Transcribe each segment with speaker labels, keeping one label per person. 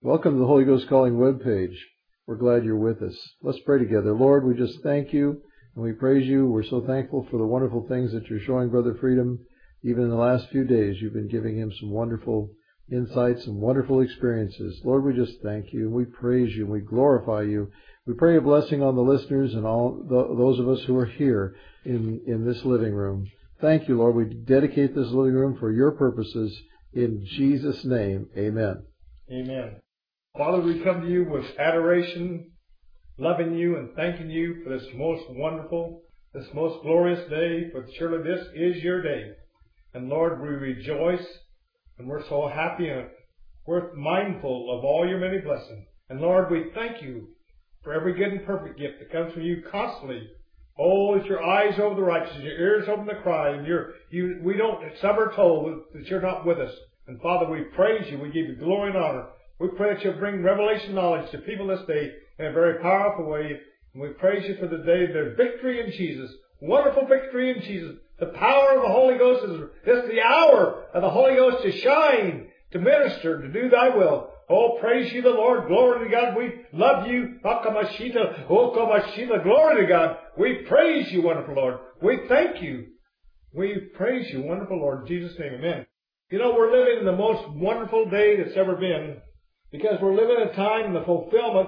Speaker 1: Welcome to the Holy Ghost Calling webpage. We're glad you're with us. Let's pray together. Lord, we just thank you and we praise you. We're so thankful for the wonderful things that you're showing Brother Freedom. Even in the last few days, you've been giving him some wonderful insights and wonderful experiences. Lord, we just thank you and we praise you and we glorify you. We pray a blessing on the listeners and all those of us who are here in this living room. Thank you, Lord. We dedicate this living room for your purposes. In Jesus' name, amen.
Speaker 2: Amen. Father, we come to you with adoration, loving you and thanking you for this most wonderful, this most glorious day, for surely this is your day. And Lord, we rejoice and we're so happy and we're mindful of all your many blessings. And Lord, we thank you for every good and perfect gift that comes from you constantly. Oh, that your eyes over the righteous, your ears over the cry, and we don't ever told that you're not with us. And Father, we praise you, we give you glory and honor. We pray that you'll bring revelation knowledge to people this day in a very powerful way. And we praise you for the day there's victory in Jesus. Wonderful victory in Jesus. The power of the Holy Ghost is the hour of the Holy Ghost to shine, to minister, to do thy will. Oh, praise you the Lord. Glory to God. We love you. Akamashita. Oh, Kamashita. Glory to God. We praise you, wonderful Lord. We thank you. We praise you, wonderful Lord. In Jesus' name, amen. You know, we're living in the most wonderful day that's ever been, because we're living in a time in the fulfillment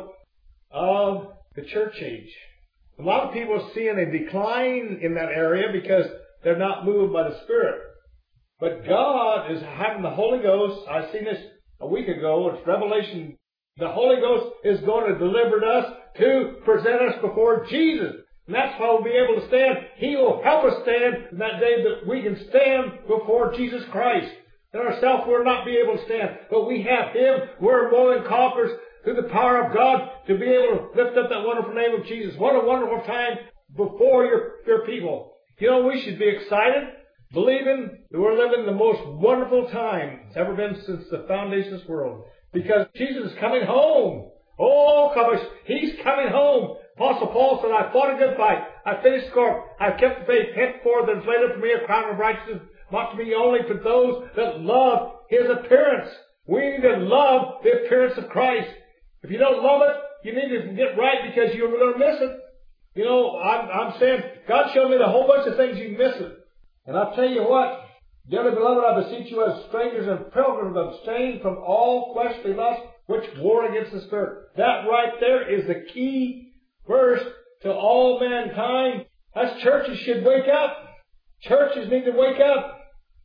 Speaker 2: of the church age. A lot of people are seeing a decline in that area because they're not moved by the Spirit. But God is having the Holy Ghost. I seen this a week ago. It's Revelation. The Holy Ghost is going to deliver us to present us before Jesus. And that's how we'll be able to stand. He will help us stand in that day that we can stand before Jesus Christ. In ourselves, we'll not be able to stand. But we have Him. We're more than conquerors through the power of God to be able to lift up that wonderful name of Jesus. What a wonderful time before your people. You know, we should be excited, believing that we're living the most wonderful time it's ever been since the foundation of this world. Because Jesus is coming home. Oh, He's coming home. Apostle Paul said, I fought a good fight. I finished score. I kept the faith. Henceforth there is laid up for me a crown of righteousness, not to be only for those that love His appearance. We need to love the appearance of Christ. If you don't love it, you need to get right, because you're going to miss it. You know, I'm saying, God showed me a whole bunch of things you can miss it. And I'll tell you what, dearly beloved, I beseech you as strangers and pilgrims, abstain from all fleshly lust which war against the Spirit. That right there is the key verse to all mankind. Us churches should wake up. Churches need to wake up.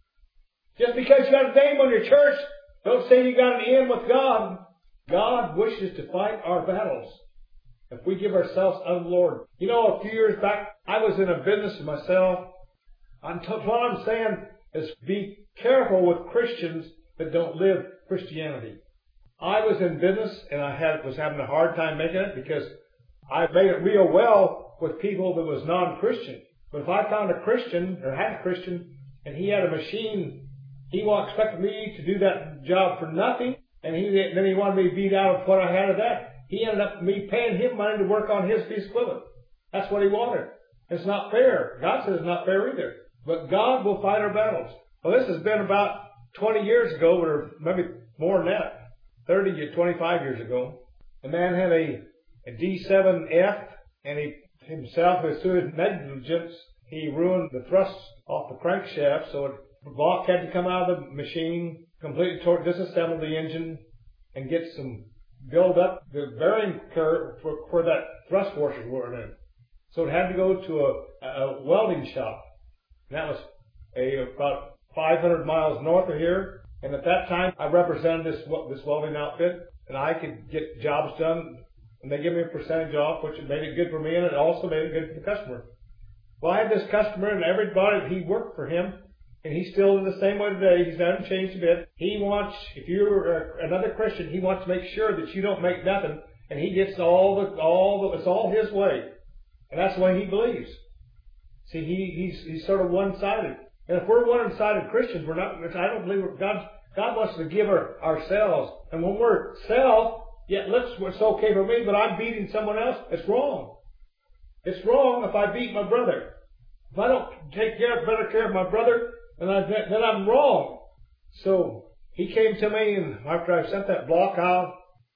Speaker 2: Just because you got a name on your church, don't say you got an in with God. God wishes to fight our battles if we give ourselves unto the Lord. You know, a few years back, I was in a business myself. What I'm saying is be careful with Christians that don't live Christianity. I was in business and I was having a hard time making it, because I made it real well with people that was non-Christian. But if I found a Christian, or had a Christian, and he had a machine, he expected me to do that job for nothing, and then he wanted me to beat out of what I had of that. He ended up me paying him money to work on his piece of equipment. That's what he wanted. It's not fair. God says it's not fair either. But God will fight our battles. Well, this has been about 20 years ago, or maybe more than that, 30 to 25 years ago. The man had a D7F, and he himself, with his negligence, he ruined the thrust off the crankshaft, so the block had to come out of the machine, completely disassemble the engine, and build up the bearing curve where that thrust washers were in. So it had to go to a welding shop. And that was about 500 miles north of here. And at that time, I represented this welding outfit, and I could get jobs done. And they give me a percentage off, which made it good for me, and it also made it good for the customer. Well, I had this customer, and everybody, he worked for him, and he's still in the same way today. He's not changed a bit. He wants, if you're another Christian, he wants to make sure that you don't make nothing, and he gets it's all his way. And that's the way he believes. See, he's sort of one-sided. And if we're one-sided Christians, we're not, I don't believe God wants to give ourselves. And when we're self, yet it's okay for me, but I'm beating someone else, it's wrong. It's wrong if I beat my brother. If I don't take better care of my brother, then I'm wrong. So he came to me, and after I sent that block out,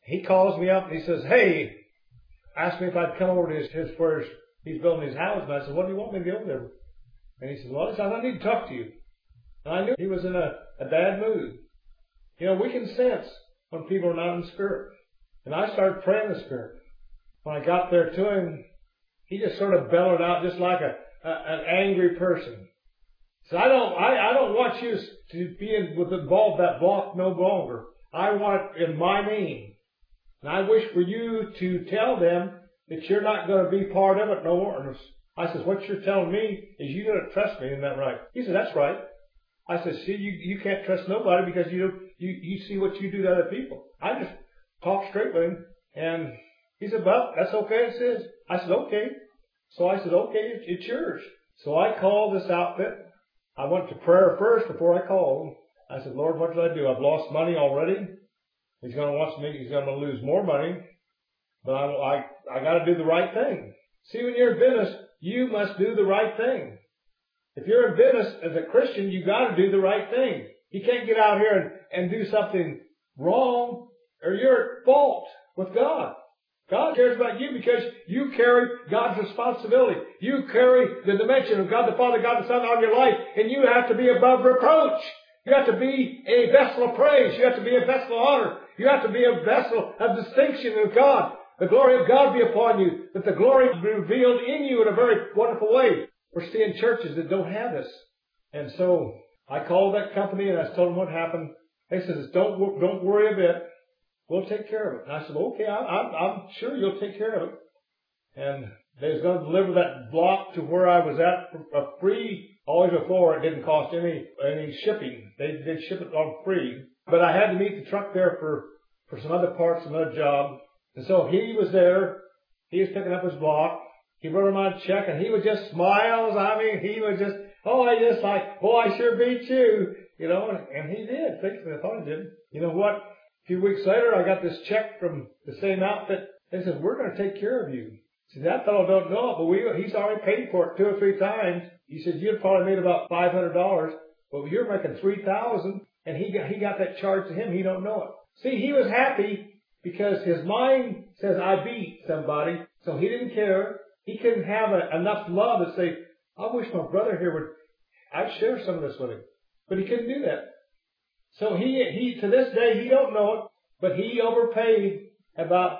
Speaker 2: he calls me up and he says, hey, asked me if I'd come over to his where he's building his house. And I said, what do you want me to go over there? And he said, well, I need to talk to you. And I knew he was in a bad mood. You know, we can sense when people are not in the Spirit. And I started praying in the Spirit. When I got there to him, he just sort of bellowed out just like an angry person. So I don't want you to be involved that block no longer. I want it in my name. And I wish for you to tell them that you're not going to be part of it no more. I says, what you're telling me is you don't trust me, isn't that right? He said, that's right. I said, see, you can't trust nobody because you see what you do to other people. I just talked straight with him, and he said, well, that's okay, it says. I said, okay. So I said, okay, it's yours. So I called this outfit. I went to prayer first before I called. I said, Lord, what did I do? I've lost money already. He's going to lose more money. But I got to do the right thing. See, when you're in business, you must do the right thing. If you're in business as a Christian, you got to do the right thing. You can't get out here and do something wrong, or you're at fault with God. God cares about you because you carry God's responsibility. You carry the dimension of God the Father, God the Son on your life, and you have to be above reproach. You have to be a vessel of praise. You have to be a vessel of honor. You have to be a vessel of distinction of God. The glory of God be upon you, that the glory be revealed in you in a very wonderful way. We're seeing churches that don't have this. And so I called that company and I told them what happened. They said, don't worry a bit. We'll take care of it. And I said, okay, I'm sure you'll take care of it. And they was going to deliver that block to where I was at for free. Always before, it didn't cost any shipping. They did ship it on free. But I had to meet the truck there for some other parts, another job. And so he was there. He was picking up his block. He wrote him out a check, and he was just smiles. I mean, he was just, I sure beat you. You know, and he did. I thought he did. You know what? A few weeks later, I got this check from the same outfit. They said, we're going to take care of you. See, that fellow don't know it, but he's already paid for it 2 or 3 times. He said, you'd probably made about $500, but you're making $3,000, and he got that charge to him. He don't know it. See, he was happy because his mind says, I beat somebody, so he didn't care. He couldn't have enough love to say, I wish my brother here I'd share some of this with him. But he couldn't do that. So he to this day, he don't know it, but he overpaid about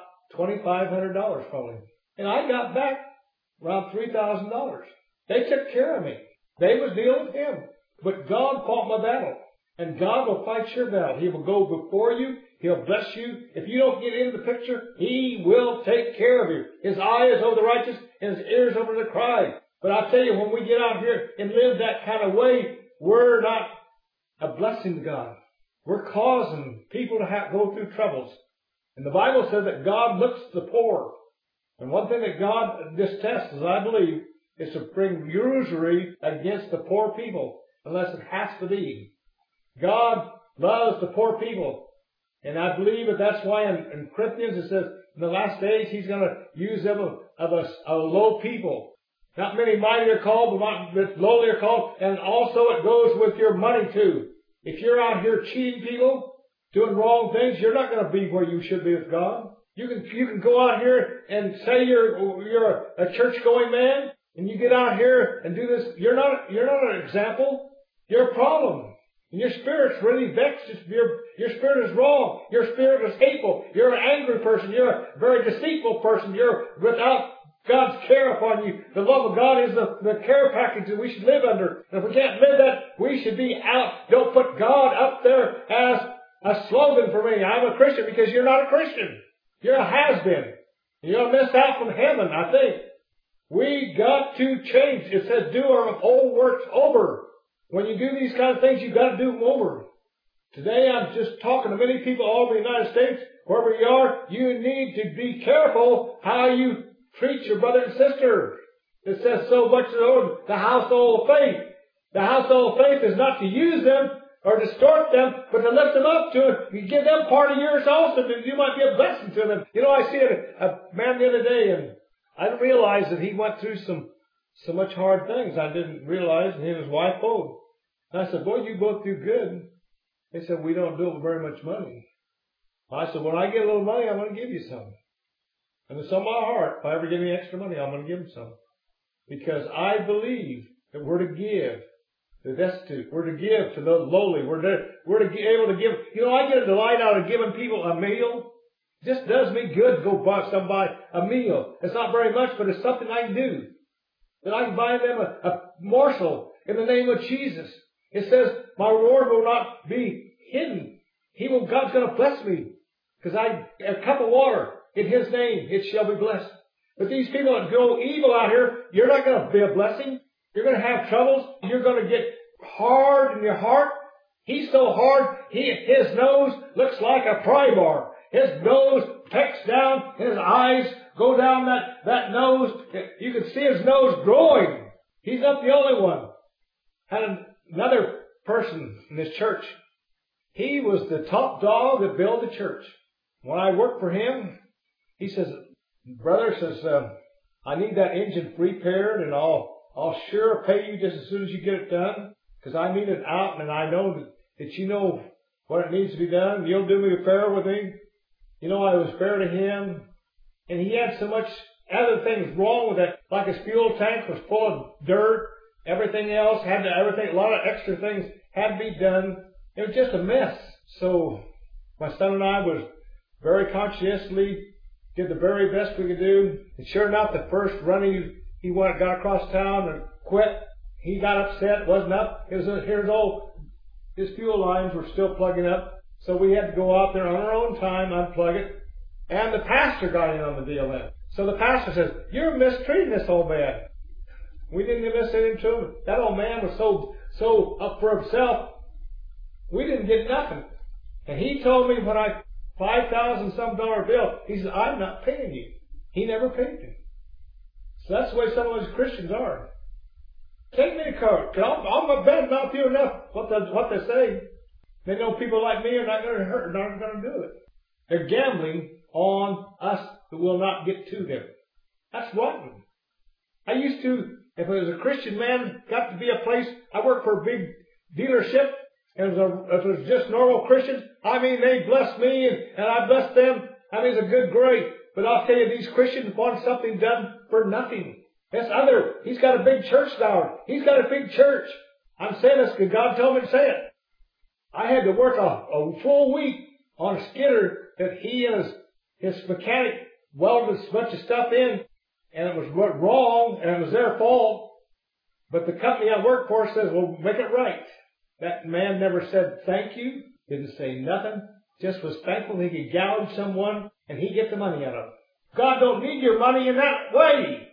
Speaker 2: $2,500 from him. And I got back around $3,000. They took care of me. They was dealing with him. But God fought my battle. And God will fight your battle. He will go before you. He'll bless you. If you don't get into the picture, He will take care of you. His eye is over the righteous and His ears over the cry. But I tell you, when we get out here and live that kind of way, we're not a blessing to God. We're causing people to go through troubles. And the Bible says that God looks to the poor. And one thing that God detests, I believe, is to bring usury against the poor people, unless it has to be. God loves the poor people. And I believe that's why in Corinthians it says, in the last days He's going to use them of a low people. Not many mighty are called, but lowly are called. And also it goes with your money too. If you're out here cheating people, doing wrong things, you're not going to be where you should be with God. You can go out here and say you're a church-going man, and you get out here and do this. You're not an example. You're a problem. And your spirit's really vexed. Your spirit is wrong. Your spirit is hateful. You're an angry person. You're a very deceitful person. You're without God's care upon you. The love of God is the care package that we should live under. And if we can't live that, we should be out. Don't put God up there as a slogan for me. I'm a Christian, because you're not a Christian. You're a has-been. You're going to miss out from heaven, I think. We got to change. It says do our old works over. When you do these kind of things, you've got to do them over. Today I'm just talking to many people all over the United States. Wherever you are, you need to be careful how you treat your brother and sister. It says so much of the household of faith. The household of faith is not to use them or distort them, but to lift them up to give them part of yours also, that you might be a blessing to them. You know, I see a man the other day, and I didn't realize that he went through so much hard things. I didn't realize, and he and his wife both. And I said, boy, you both do good. They said, we don't do it with very much money. I said, when I get a little money, I'm going to give you some. And it's on my heart. If I ever get any extra money, I'm going to give them some. Because I believe that we're to give to the destitute. We're to give to the lowly. We're to be able to give. You know, I get a delight out of giving people a meal. It just does me good to go buy somebody a meal. It's not very much, but it's something I can do. That I can buy them a morsel in the name of Jesus. It says, my reward will not be hidden. God's going to bless me. Because a cup of water in His name, it shall be blessed. But these people that go evil out here, you're not going to be a blessing. You're going to have troubles. You're going to get hard in your heart. He's so hard, his nose looks like a pry bar. His nose pecks down, his eyes go down that nose. You can see his nose growing. He's not the only one. Had another person in this church. He was the top dog that built the church. When I worked for him, he says, brother, I need that engine repaired, and I'll sure pay you just as soon as you get it done, because I need it out, and I know that you know what it needs to be done. You'll do me a favor with me. You know, I was fair to him, and he had so much other things wrong with it, like his fuel tank was full of dirt, everything else a lot of extra things had to be done. It was just a mess. So my son and I was very conscientiously did the very best we could do. And sure enough, the first run he got across town and quit. He got upset, wasn't up. His fuel lines were still plugging up. So we had to go out there on our own time, unplug it. And the pastor got in on the deal then. So the pastor says, you're mistreating this old man. We didn't miss anything to him. That old man was so up for himself. We didn't get nothing. And he told me when $5,000 some bill, he said, I'm not paying you. He never paid me. So that's the way some of those Christians are. Take me to court. I'm a bad mouth you enough what they say. They know people like me are not going to hurt, not going to do it. They're gambling on us that will not get to them. That's rotten. I used to, if it was a Christian man, got to be a place, I worked for a big dealership, and if it was just normal Christians, they blessed me and I blessed them. It's a good grade. But I'll tell you, these Christians want something done for nothing. He's got a big church now. He's got a big church. I'm saying this because God told me to say it. I had to work a full week on a skidder that he and his mechanic welded a bunch of stuff in, and it was wrong, and it was their fault. But the company I worked for says, well, make it right. That man never said thank you, didn't say nothing, just was thankful he could gouge someone and he get the money out of it. God don't need your money in that way.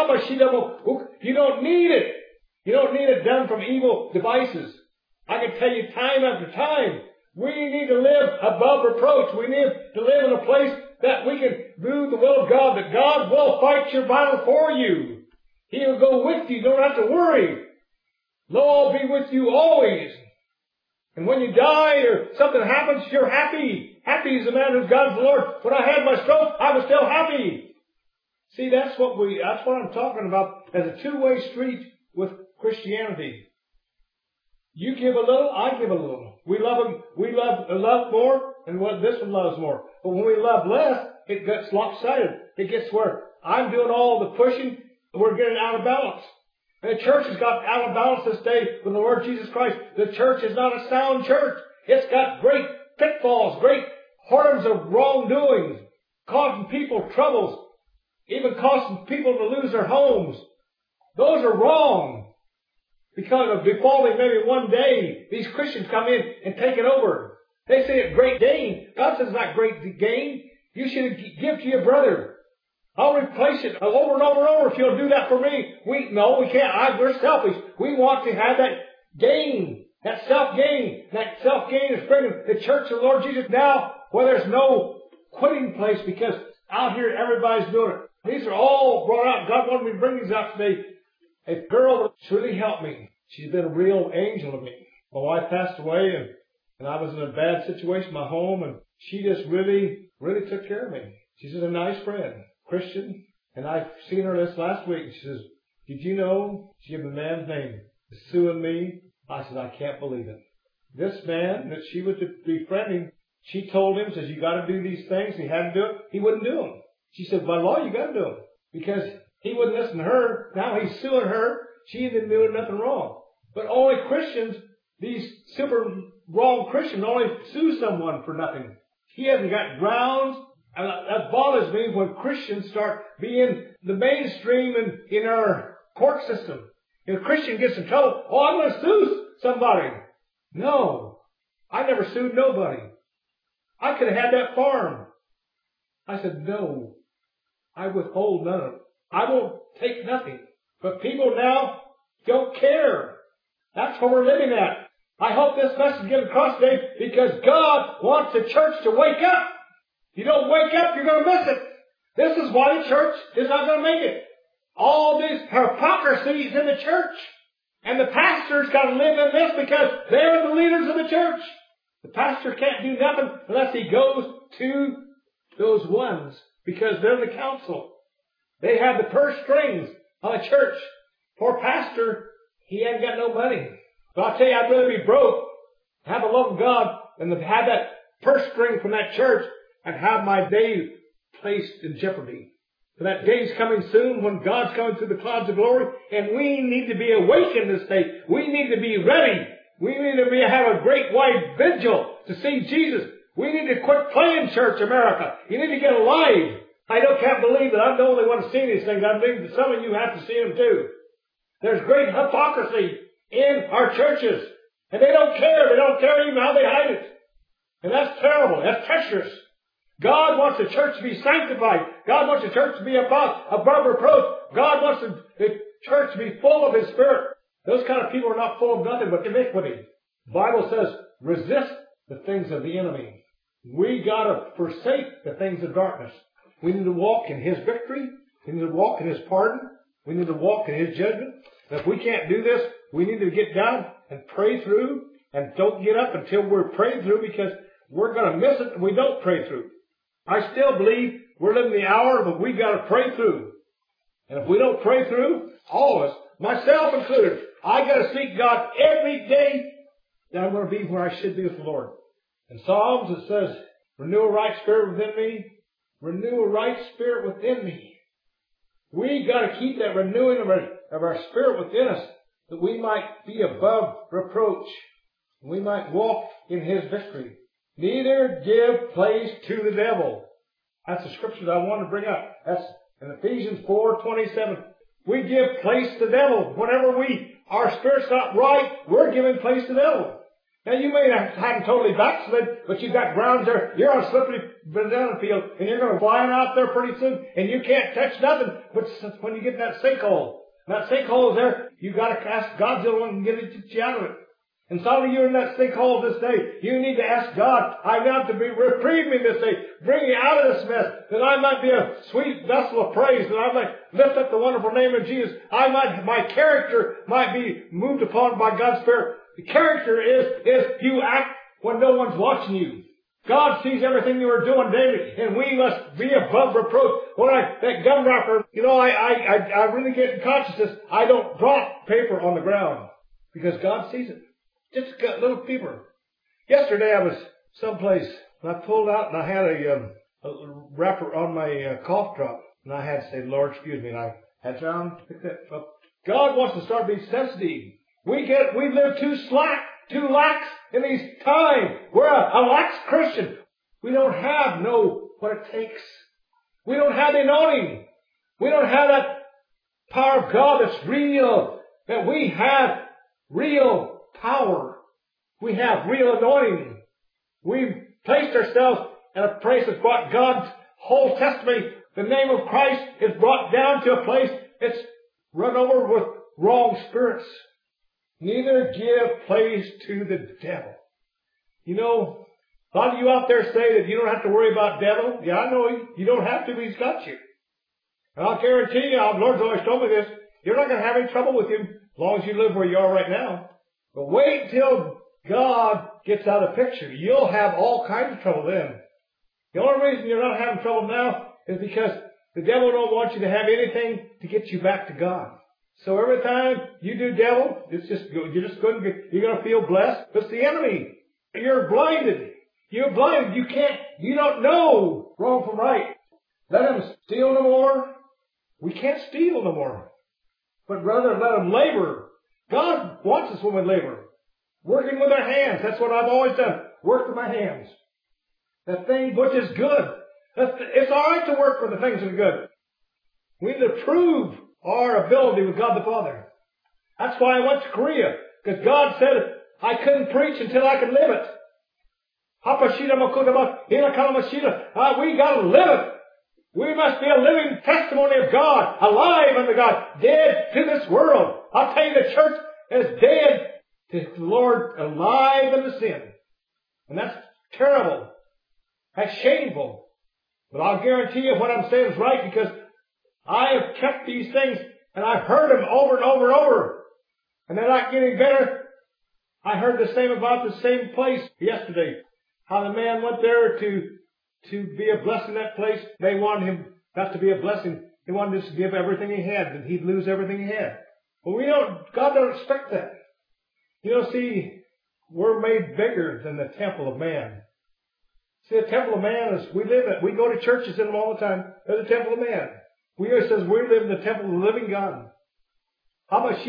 Speaker 2: You don't need it. You don't need it done from evil devices. I can tell you time after time, we need to live above reproach. We need to live in a place that we can do the will of God, that God will fight your battle for you. He will go with you. You don't have to worry. Lo, I'll be with you always. And when you die or something happens, you're happy. Happy is the man who's God's Lord. When I had my stroke, I was still happy. See, that's what I'm talking about as a two-way street with Christianity. You give a little, I give a little. We love more, and this one loves more. But when we love less, it gets lopsided. It gets where I'm doing all the pushing, and we're getting out of balance. And the church has got out of balance this day with the Lord Jesus Christ. The church is not a sound church. It's got great pitfalls, great horrors of wrongdoings, causing people troubles, even causing people to lose their homes. Those are wrong. Because of befalling maybe one day, these Christians come in and take it over. They say it's great gain. God says it's not great gain. You should give to your brother. I'll replace it over and over and over if you'll do that for me. We can't. We're selfish. We want to have that gain, that self-gain. That self-gain is bringing the church of the Lord Jesus now where there's no quitting place because out here everybody's doing it. These are all brought out. God wanted me to bring these out today. A girl that really helped me. She's been a real angel to me. My wife passed away and I was in a bad situation in my home and she just really, really took care of me. She's just a nice friend. Christian, and I've seen her this last week. She says, did you know, she gave the man's name, suing me? I said, I can't believe it. This man that she was befriending She told him, says, you got to do these things. He had to do it. He wouldn't do them. She said, by law, you got to do them. Because he wouldn't listen to her. Now he's suing her. She didn't do nothing wrong. But only Christians, these super wrong Christians, only sue someone for nothing. He hasn't got grounds. And that bothers me when Christians start being the mainstream in our court system. If a Christian gets in trouble, oh, I'm going to sue somebody. No. I never sued nobody. I could have had that farm. I said, no. I withhold none of it. I won't take nothing. But people now don't care. That's what we're living at. I hope this message gets across today because God wants the church to wake up. If you don't wake up, you're going to miss it. This is why the church is not going to make it. All these hypocrisies in the church. And the pastor's got to live in this because they're the leaders of the church. The pastor can't do nothing unless he goes to those ones because they're the council. They have the purse strings on a church. Poor pastor, he ain't got no money. But I'll tell you, I'd rather be broke, have the love of God, than to have that purse string from that church and have my day placed in jeopardy. For that day's coming soon when God's coming through the clouds of glory, and we need to be awake in this day. We need to be ready. We need to have a great wide vigil to see Jesus. We need to quit playing church, America. You need to get alive. I can't believe that I'm the only one seeing these things. I believe that some of you have to see them too. There's great hypocrisy in our churches. And they don't care. They don't care even how they hide it. And that's terrible. That's treacherous. God wants the church to be sanctified. God wants the church to be above reproach. God wants the church to be full of His Spirit. Those kind of people are not full of nothing but iniquity. The Bible says, resist the things of the enemy. We got to forsake the things of darkness. We need to walk in His victory. We need to walk in His pardon. We need to walk in His judgment. And if we can't do this, we need to get down and pray through. And don't get up until we're prayed through because we're going to miss it if we don't pray through. I still believe we're living the hour, but we've got to pray through. And if we don't pray through, all of us, myself included, I got to seek God every day that I'm going to be where I should be with the Lord. In Psalms it says, renew a right spirit within me. Renew a right spirit within me. We got to keep that renewing of our spirit within us that we might be above reproach. We might walk in His victory. Neither give place to the devil. That's the scripture that I want to bring up. That's in Ephesians 4:27. We give place to the devil. Whenever our spirit's not right, we're giving place to the devil. Now you may not have totally backslid, but you've got grounds there. You're on a slippery banana field, and you're going to fly out there pretty soon, and you can't touch nothing. But when you get in that sinkhole, that sinkhole is there, you got to ask God's the one who can get you out of it. And some of you are in that sinkhole this day. You need to ask God, I want to be, reprieve me this day. Bring me out of this mess. That I might be a sweet vessel of praise. That I might lift up the wonderful name of Jesus. My character might be moved upon by God's Spirit. The character is you act when no one's watching you. God sees everything you are doing daily, and we must be above reproach. When that gum wrapper, I really get in consciousness. I don't drop paper on the ground because God sees it. Just got little paper. Yesterday I was someplace and I pulled out and I had a wrapper on my cough drop, and I had to say, Lord, excuse me, and I had to pick that up. God wants to start being sensitive. We live too lax in these times. We're a lax Christian. We don't know what it takes. We don't have the anointing. We don't have that power of God that's real. That we have real power. We have real anointing. We've placed ourselves in a place that's brought God's whole testimony. The name of Christ is brought down to a place it's run over with wrong spirits. Neither give place to the devil. A lot of you out there say that you don't have to worry about devil. Yeah, I know you don't have to, but he's got you. And I'll guarantee you, the Lord's always told me this, you're not going to have any trouble with him as long as you live where you are right now. But wait till God gets out of the picture. You'll have all kinds of trouble then. The only reason you're not having trouble now is because the devil don't want you to have anything to get you back to God. So every time you do devil, you're going to feel blessed. But it's the enemy. You're blinded. You're blind. You don't know wrong from right. Let them steal no more. We can't steal no more. But rather let them labor. God wants us when we labor. Working with our hands. That's what I've always done. Work with my hands. The thing which is good. It's alright to work for the things that are good. We need to prove our ability with God the Father. That's why I went to Korea. Because God said I couldn't preach until I could live it. We got to live it. We must be a living testimony of God, alive unto God, dead to this world. I'll tell you, the church is dead to the Lord, alive unto sin. And that's terrible. That's shameful. But I'll guarantee you what I'm saying is right, because I have kept these things and I've heard them over and over and over. And they're not getting better. I heard the same about the same place yesterday. How the man went there to be a blessing in that place. They wanted him not to be a blessing. They wanted us to give everything he had, and he'd lose everything he had. But God don't expect that. See, we're made bigger than the temple of man. See, the temple of man is, we live in. We go to churches in them all the time. They're the temple of man. It says we live in the temple of the living God. I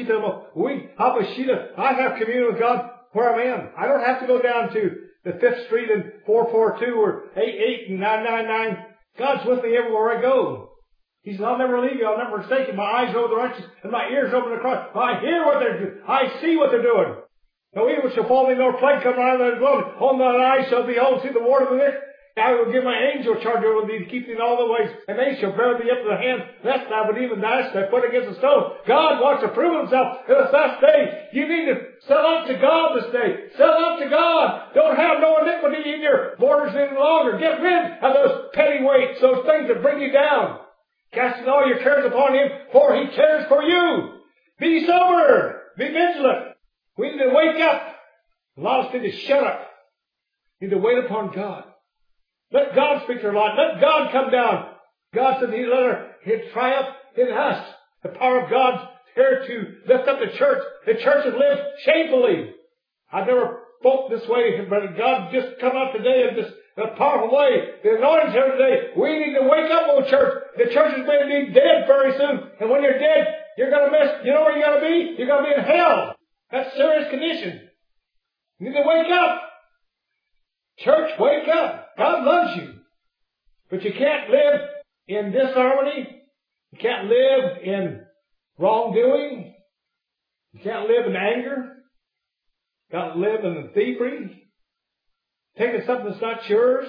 Speaker 2: have communion with God where I am. I don't have to go down to the 5th Street and 442 or 88 and 999. God's with me everywhere I go. He says, I'll never leave you. I'll never forsake you. My eyes are over the righteous and my ears are over the cross. I hear what they're doing. I see what they're doing. No evil shall fall me, nor plague come around their dwelling. On thine eyes shall behold, see the ward of the wicked. I will give my angel charge over thee to keep thee in all the ways, and they shall bear thee up to the hand, lest thou would even dash thy foot against a stone. God wants to prove himself in this last day. You need to sell out to God this day. Sell out to God. Don't have no iniquity in your borders any longer. Get rid of those petty weights, those things that bring you down. Casting all your cares upon him, for he cares for you. Be sober. Be vigilant. We need to wake up. A lot of us need to shut up. We need to wait upon God. Let God speak to our life. Let God come down. God said He'd let He'd triumph in us. The power of God's here to lift up the church. The church has lived shamefully. I've never spoke this way, but God just come out today in just a powerful way. The anointing's here today. We need to wake up, old church. The church is going to be dead very soon. And when you're dead, you're going to miss. You know where you're going to be? You're going to be in hell. That's serious condition. You need to wake up. Church, wake up. God loves you. But you can't live in disharmony. You can't live in wrongdoing. You can't live in anger. You can't live in thievery. Taking something that's not yours.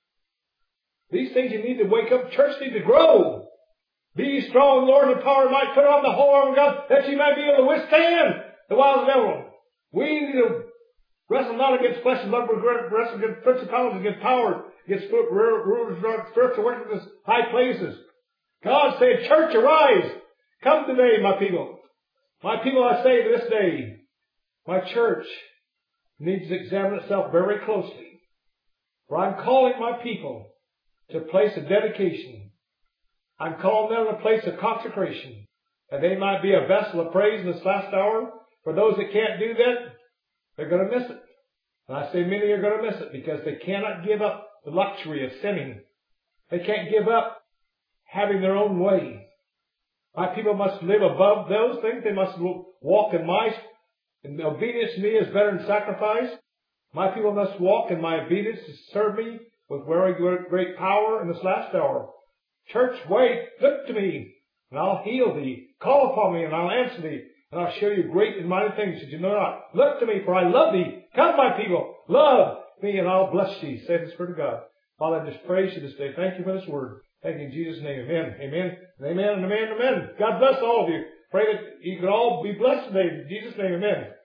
Speaker 2: These things you need to wake up. Church need to grow. Be ye strong, Lord, in the power of might. Put on the whole armor of God, that you may be able to withstand the wiles of the devil. We need to wrestle not against flesh and blood, but wrestle against principalities, against powers, against rulers, spiritual wickedness, high places. God said, church, arise. Come today, my people. My people, I say this day, my church needs to examine itself very closely. For I'm calling my people to a place of dedication. I'm calling them to a place of consecration, that they might be a vessel of praise in this last hour. For those that can't do that, they're going to miss it. And I say many are going to miss it because they cannot give up the luxury of sinning. They can't give up having their own way. My people must live above those things. They must walk in and obedience to me is better than sacrifice. My people must walk in my obedience to serve me with very great power in this last hour. Church, wait, look to me, and I'll heal thee. Call upon me, and I'll answer thee. And I'll show you great and mighty things that you know not. Look to me, for I love thee. Come, my people, love me, and I'll bless thee, saith the Spirit of God. Father, I just praise you this day. Thank you for this word. Thank you in Jesus' name. Amen. Amen. And amen and amen and amen. God bless all of you. Pray that you could all be blessed today. In Jesus' name, amen.